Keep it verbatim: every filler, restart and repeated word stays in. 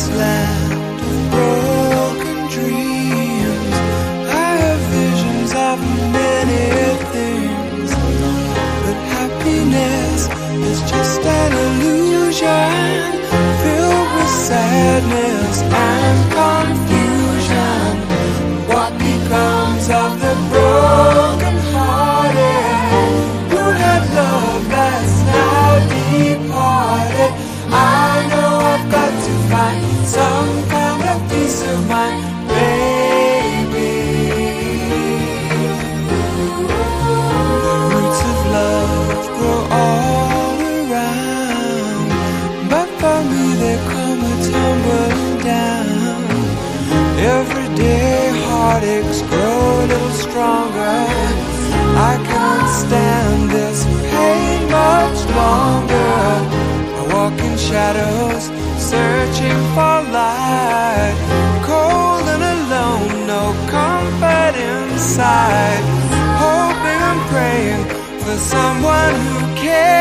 this land of broken dreams, I have visions of many things, but happiness is just an illusion filled with sadness and confusion. What becomes of the broken hearted who had love that's now departed? I know I've got to find some kind of peace of mind, baby. The roots of love grow all around, but for me they come a tumbling down. Every day heartaches grow a little stronger. I can't stand this pain much longer. I walk in shadows, searching for light, cold and alone, no comfort inside, hoping and praying for someone who cares.